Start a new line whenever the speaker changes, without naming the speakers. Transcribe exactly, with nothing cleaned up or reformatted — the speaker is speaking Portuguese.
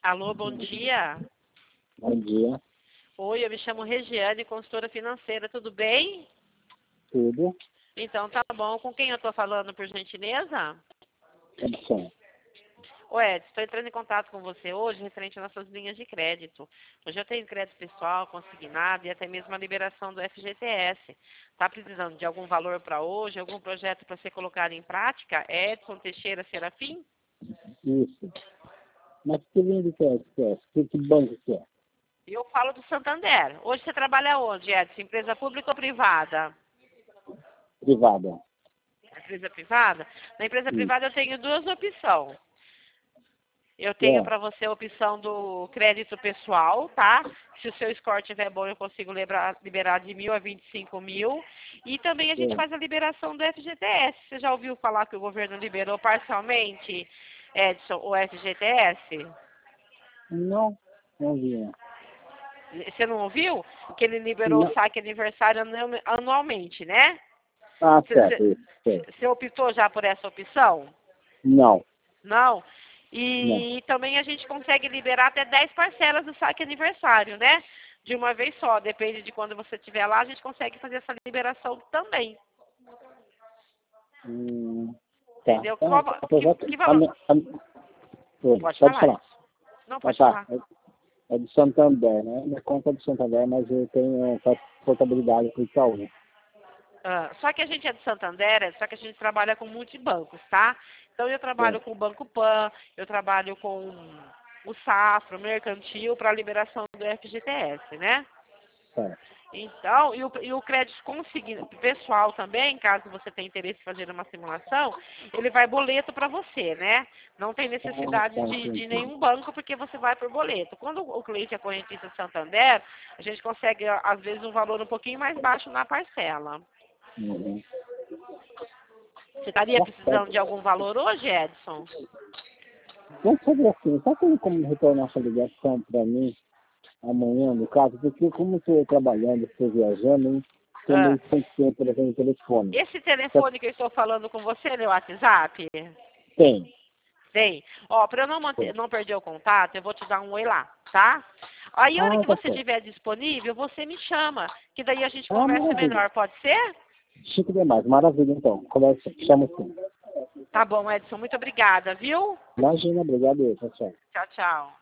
Alô, bom dia.
Bom dia.
Oi, eu me chamo Regiane, consultora financeira, tudo bem?
Tudo?
Então tá bom. Com quem eu tô falando, por gentileza?
Edson.
Ô Ed, estou entrando em contato com você hoje referente às nossas linhas de crédito. Hoje eu tenho crédito pessoal, consignado e até mesmo a liberação do F G T S. Está precisando de algum valor para hoje, algum projeto para ser colocado em prática? Edson Teixeira Serafim?
Isso. Mas que lindo que é esse? Que, que banco que é?
Eu falo do Santander. Hoje você trabalha onde, Edson? Empresa pública ou privada?
Privada.
Empresa privada? Na empresa
Isso.
privada eu tenho duas opções. Eu tenho
É.
para você a opção do crédito pessoal, tá? Se o seu score estiver bom, eu consigo liberar, liberar de mil a vinte e cinco mil. E também a gente
É.
faz a liberação do F G T S. Você já ouviu falar que o governo liberou parcialmente, Edson, o F G T S?
Não, não vinha.
Você não ouviu? Que ele liberou o
Não.
saque aniversário anu- anualmente, né?
Ah,
Você,
certo.
você,
Isso, certo.
você optou já por essa opção?
Não.
Não?
Não.
E também a gente consegue liberar até dez parcelas do saque aniversário, né? De uma vez só, depende de quando você estiver lá, a gente consegue fazer essa liberação também.
Hum, tá.
Entendeu?
Tá.
Qual, va- que,
Aproveita.
que
A,
valor?
minha- a, oi,
Pode
pode
falar,
falar.
Edson. Não,
Ah,
pode
tá.
falar.
É, é de Santander, né? Minha conta é de Santander, mas eu tenho essa portabilidade para o Itaú.
Ah, só que a gente é de Santander, é só que a gente trabalha com multibancos, tá? Então eu trabalho
É.
com o Banco Pan, eu trabalho com o Safra, o Mercantil, para a liberação do F G T S, né?
Certo.
Então, e o, e o crédito consigna, pessoal também, caso você tenha interesse em fazer uma simulação, ele vai boleto para você, né? Não tem
Ah,
necessidade
tá,
de, de
entendi.
nenhum banco, porque você vai por boleto. Quando o cliente é correntista Santander, a gente consegue, às vezes, um valor um pouquinho mais baixo na parcela.
Uhum.
Você estaria
Tá
precisando
certo.
de algum valor hoje, Edson?
Vamos fazer assim, só tem como retornar essa ligação para mim amanhã, no caso, porque como eu estou trabalhando, estou viajando, hein, estou
Ah,
meio sem tempo para ver o telefone.
esse
Só
telefone que eu estou falando com você, no WhatsApp?
tem.
Tem. Ó, para eu não, manter,
tem.
não perder o contato, eu vou te dar um oi lá, tá? Aí, a hora
Ah,
que
tá
você
certo.
estiver disponível, você me chama, que daí a gente
Ah,
conversa
maravilha.
melhor, pode ser?
Chique demais, maravilha então. Conversa, chama sim.
Tá bom, Edson, muito obrigada, viu?
Imagina, obrigado, tchau, tchau.
Tchau, tchau.